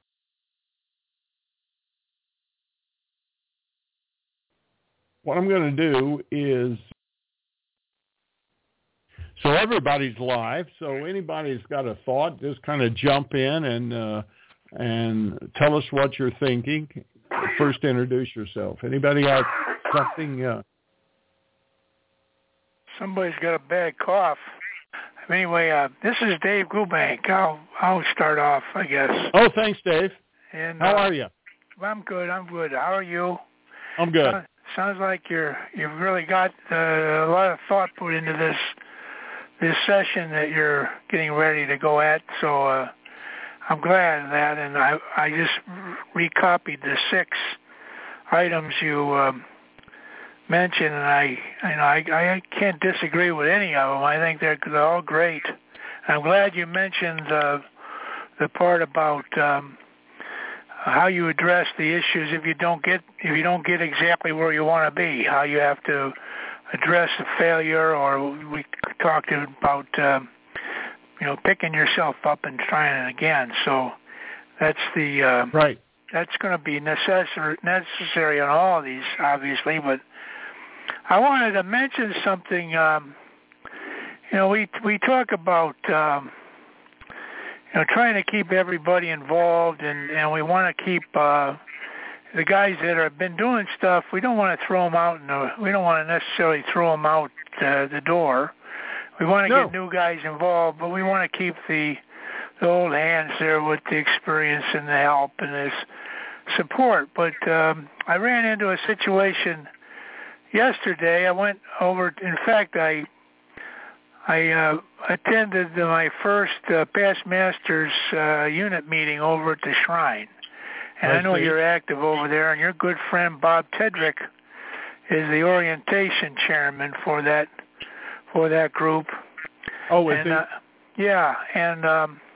what I'm going to do is, so everybody's live, so anybody who's got a thought, just kind of jump in and tell us what you're thinking. First, introduce yourself. Anybody have something? Somebody's got a bad cough. Anyway, this is Dave Gubank. I'll start off, I guess. Oh, thanks, Dave. And how are you? I'm good. How are you? I'm good. Sounds like you've really got a lot of thought put into this session that you're getting ready to go at. So I'm glad of that. And I just recopied the 6 items you mentioned, and I can't disagree with any of them. I think they're all great. I'm glad you mentioned the part about how you address the issues if you don't get exactly where you want to be. How you have to address the failure, or we talked about picking yourself up and trying it again. So that's the right. That's going to be necessary on all of these, obviously, but I wanted to mention something. We talk about trying to keep everybody involved, and we want to keep the guys that have been doing stuff. We don't want to throw them out. We don't want to necessarily throw them out the door. We want to get new guys involved, but we want to keep the old hands there with the experience and the help and this support. But I ran into a situation yesterday. I went over. In fact, I attended my first past masters unit meeting over at the Shrine, And I know you're active over there, and your good friend Bob Tedrick is the orientation chairman for that group. Oh, is he? Yeah, and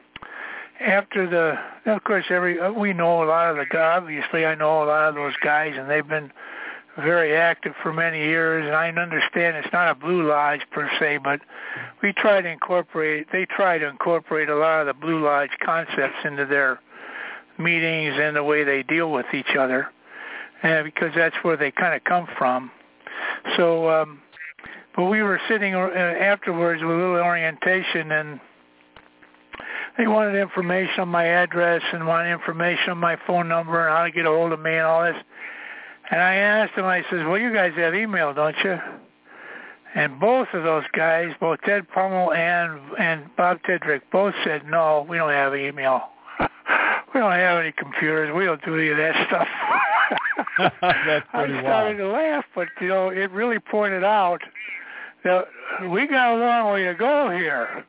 after of course, we know a lot of the guys. Obviously, I know a lot of those guys, and they've been very active for many years. And I understand it's not a Blue Lodge per se, but they try to incorporate a lot of the Blue Lodge concepts into their meetings and the way they deal with each other, because that's where they kind of come from. So, but we were sitting afterwards with a little orientation, and they wanted information on my address and wanted information on my phone number and how to get a hold of me and all this. And I asked them, I says, well, you guys have email, don't you? And both of those guys, both Ted Pummel and Bob Tedrick, both said, no, we don't have email. We don't have any computers. We don't do any of that stuff. That's pretty wild. I started to laugh, but, it really pointed out that we got a long way to go here.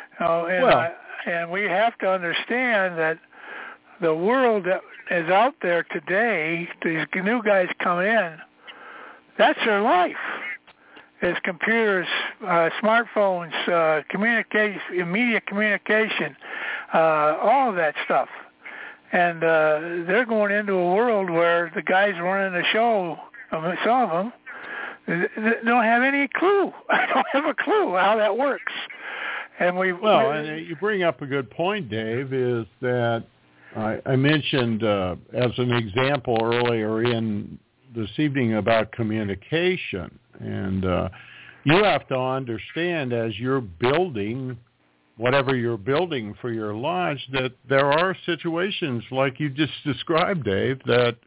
And we have to understand that the world that is out there today, these new guys coming in, that's their life. It's computers, smartphones, communication, immediate communication, all of that stuff. And they're going into a world where the guys running the show, some of them, they don't have any clue. I don't have a clue how that works. And and you bring up a good point, Dave, is that I mentioned as an example earlier in this evening about communication. And you have to understand as you're building whatever you're building for your lodge that there are situations like you just described, Dave, that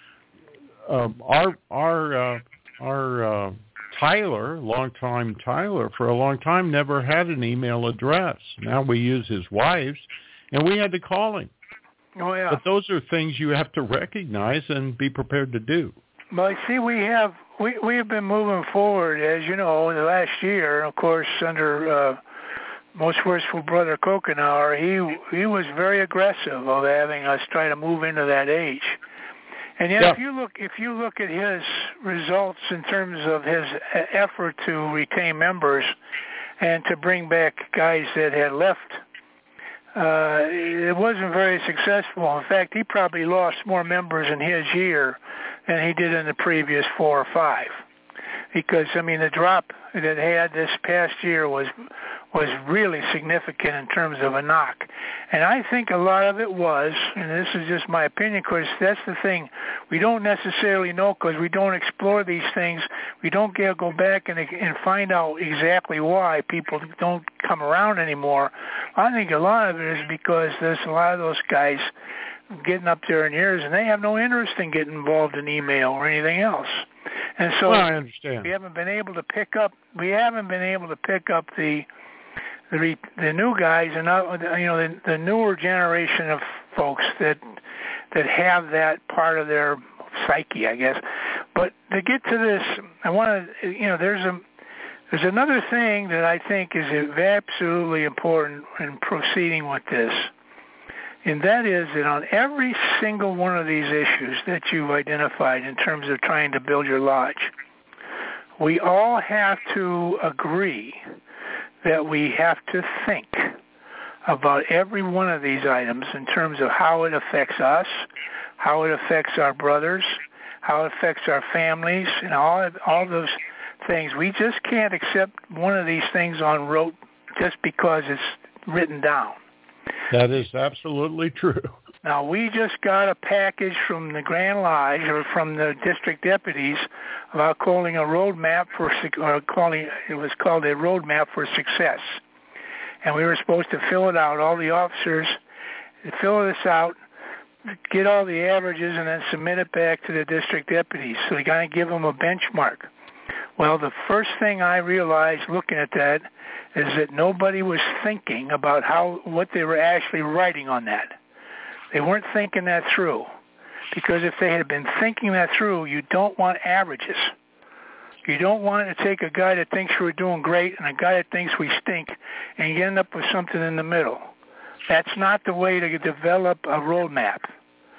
our Tyler, longtime Tyler, for a long time never had an email address. Now we use his wife's, and we had to call him. Oh, yeah. But those are things you have to recognize and be prepared to do. Well, see, we have been moving forward, as you know, in the last year, of course, under Most Worshipful Brother Kokenauer. He was very aggressive of having us try to move into that age. And yet, if you look at his results in terms of his effort to retain members and to bring back guys that had left, it wasn't very successful. In fact, he probably lost more members in his year than he did in the previous 4 or 5. Because, the drop that it had this past year was really significant in terms of a knock. And I think a lot of it was, and this is just my opinion, because that's the thing, we don't necessarily know because we don't explore these things. We don't go back and find out exactly why people don't come around anymore. I think a lot of it is because there's a lot of those guys getting up there in years, and they have no interest in getting involved in email or anything else. And so I understand. we haven't been able to pick up the new guys and the newer generation of folks that have that part of their psyche, I guess. But to get to this, I want to there's another thing that I think is absolutely important in proceeding with this. And that is that on every single one of these issues that you've identified in terms of trying to build your lodge, we all have to agree that we have to think about every one of these items in terms of how it affects us, how it affects our brothers, how it affects our families, and all those things. We just can't accept one of these things on rote just because it's written down. That is absolutely true. Now, we just got a package from the Grand Lodge or from the district deputies about calling a roadmap it was called a roadmap for success. And we were supposed to fill it out, all the officers, fill this out, get all the averages, and then submit it back to the district deputies. So we got to give them a benchmark. Well, the first thing I realized looking at that is that nobody was thinking about what they were actually writing on that. They weren't thinking that through. Because if they had been thinking that through, you don't want averages. You don't want to take a guy that thinks we're doing great and a guy that thinks we stink, and you end up with something in the middle. That's not the way to develop a roadmap.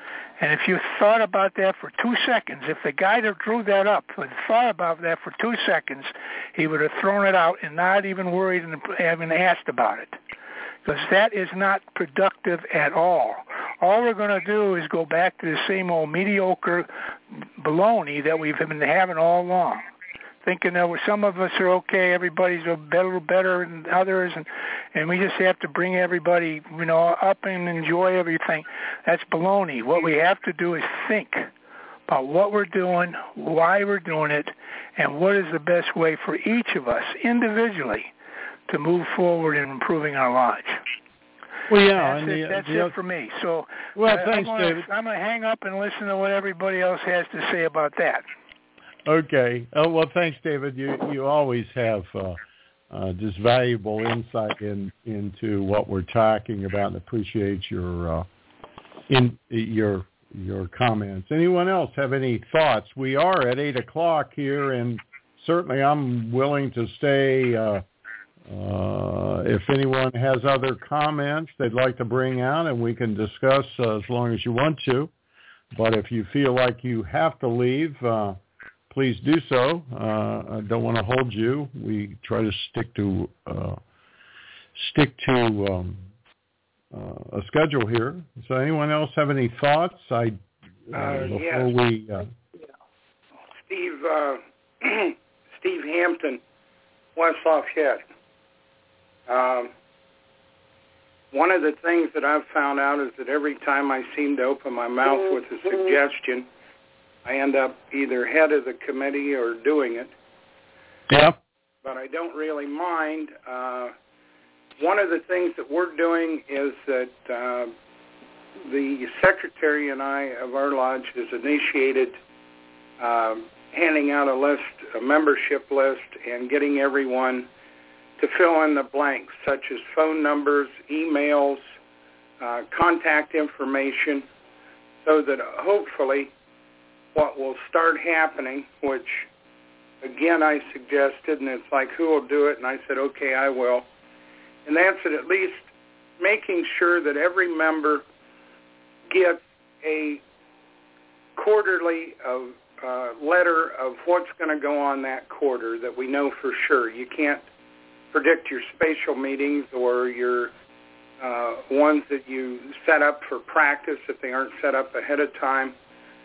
And if you thought about that for 2 seconds, if the guy that drew that up had thought about that for 2 seconds, he would have thrown it out and not even worried and even asked about it. Because that is not productive at all. All we're going to do is go back to the same old mediocre baloney that we've been having all along. Thinking that some of us are okay, everybody's a little better than others, and we just have to bring everybody, up and enjoy everything. That's baloney. What we have to do is think about what we're doing, why we're doing it, and what is the best way for each of us individually to move forward in improving our lives. Well, yeah, that's it for me. So, thanks, David. I'm going to hang up and listen to what everybody else has to say about that. Okay. Well, thanks, David. You always have just valuable insight into what we're talking about, and appreciate your comments. Anyone else have any thoughts? We are at 8:00 here, and certainly I'm willing to stay. If anyone has other comments they'd like to bring out, and we can discuss as long as you want to. But if you feel like you have to leave, please do so. I don't want to hold you. We try to stick to a schedule here. So anyone else have any thoughts? Yes. Steve Hampton, West Lafayette. One of the things that I've found out is that every time I seem to open my mouth with a suggestion, I end up either head of the committee or doing it. Yeah. But I don't really mind. One of the things that we're doing is that the secretary and I of our lodge has initiated handing out a membership list, and getting everyone to fill in the blanks, such as phone numbers, emails, contact information, so that hopefully what will start happening, which, again, I suggested, and it's like, who will do it? And I said, okay, I will. And that's at least making sure that every member gets a quarterly letter of what's going to go on that quarter, that we know for sure. You can't predict your spatial meetings or your ones that you set up for practice if they aren't set up ahead of time.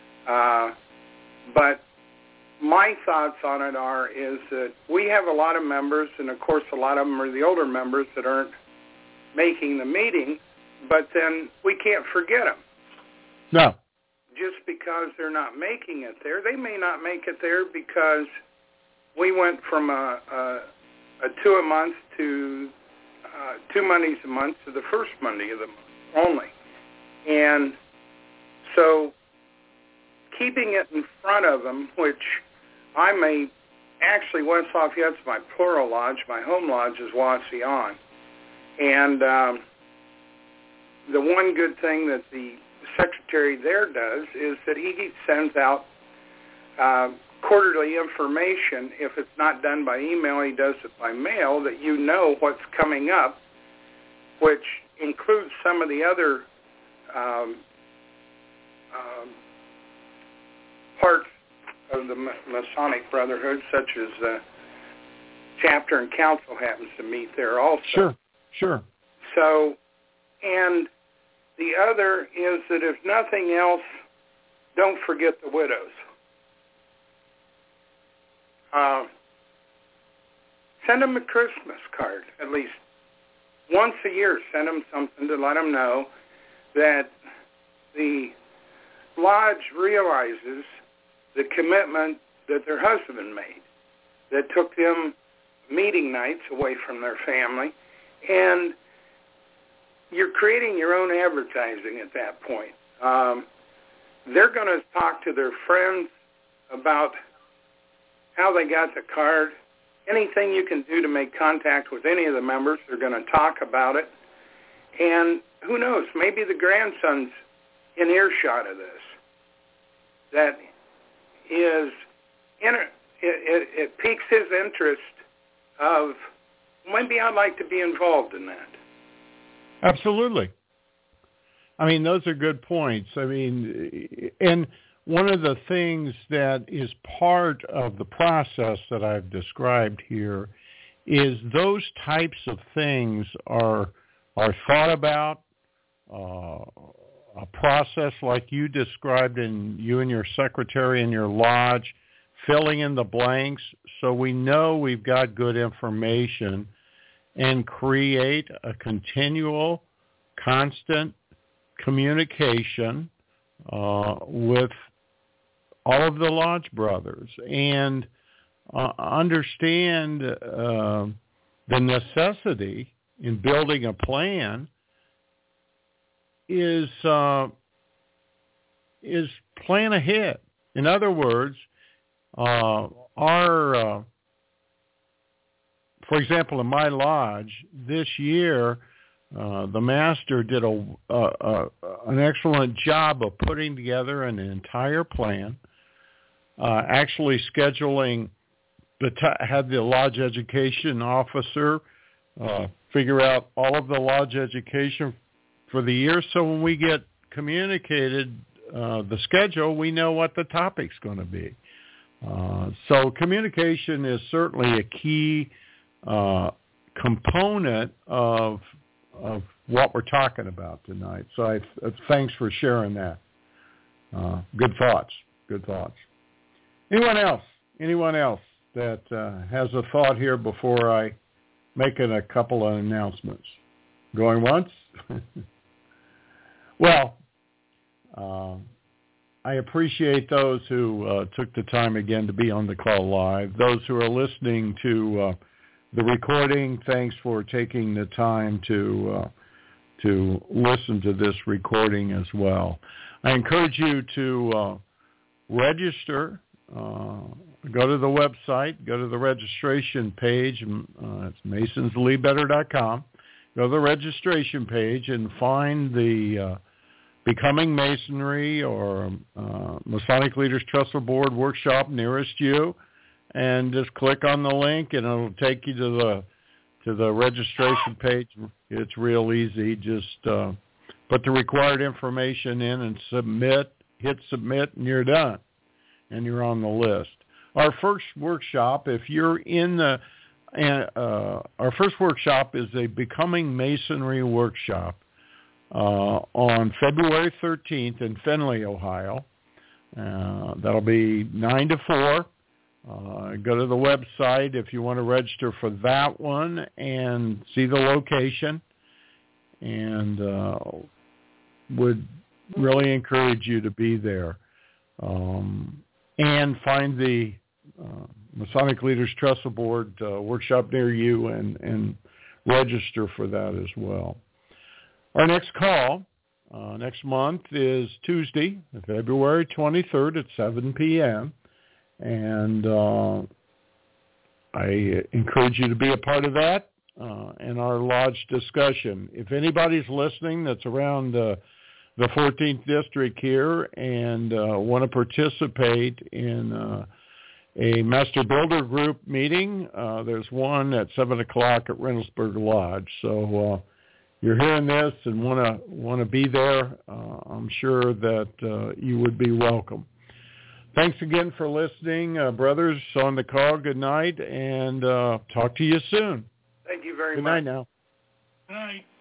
But my thoughts on it is that we have a lot of members, and of course a lot of them are the older members that aren't making the meeting, but then we can't forget them. No. Just because they're not making it there. They may not make it there because we went from a 2 a month to 2 Mondays a month to the first Monday of the month only. And so keeping it in front of them, which West Lafayette's my plural lodge, my home lodge is Wasion. And the one good thing that the secretary there does is that he sends out quarterly information. If it's not done by email, he does it by mail, that you know what's coming up, which includes some of the other parts of the Masonic Brotherhood, such as chapter and council happens to meet there also. Sure. So, and the other is that if nothing else, don't forget the widows. Send them a Christmas card, at least once a year. Send them something to let them know that the lodge realizes the commitment that their husband made, that took them meeting nights away from their family, and you're creating your own advertising at that point. They're going to talk to their friends about how they got the card. Anything you can do to make contact with any of the members, they're going to talk about it. And who knows, maybe the grandson's in earshot of this. That is, it piques his interest of, maybe I'd like to be involved in that. Absolutely. I mean, those are good points. I mean, and one of the things that is part of the process that I've described here is those types of things are thought about, a process like you described in you and your secretary and your lodge, filling in the blanks so we know we've got good information, and create a continual, constant communication with all of the lodge brothers, and understand the necessity in building a plan is plan ahead. In other words, for example, in my lodge this year, the master did an excellent job of putting together an entire plan, actually scheduling had the lodge education officer figure out all of the lodge education for the year, so when we get communicated the schedule, we know what the topic's going to be. So communication is certainly a key component of what we're talking about tonight. So thanks for sharing that. Good thoughts. Anyone else that has a thought here before I make a couple of announcements? Going once? Well, I appreciate those who took the time again to be on the call live. Those who are listening to the recording, thanks for taking the time to listen to this recording as well. I encourage you to register. Go to the website, go to the registration page. It's masonsleebetter.com. Go to the registration page and find the Becoming Masonry or Masonic Leaders Trust Board workshop nearest you, and just click on the link, and it'll take you to the registration page. It's real easy. Just put the required information in and submit. Hit submit, and you're done, and you're on the list. Our first workshop, if you're in the our first workshop is a Becoming Masonry workshop on February 13th in Findlay, Ohio. That'll be 9 to 4. Go to the website if you want to register for that one and see the location, and would really encourage you to be there. And find the Masonic Leaders Trust Board workshop near you and register for that as well. Our next call next month is Tuesday, February 23rd at 7 p.m. And I encourage you to be a part of that and our lodge discussion. If anybody's listening that's around the 14th District here and want to participate in a Master Builder Group meeting, there's one at 7 o'clock at Reynoldsburg Lodge. So you're hearing this and want to be there, I'm sure that you would be welcome. Thanks again for listening, brothers on the call. Good night, and talk to you soon. Thank you very much. Good night now. Good night.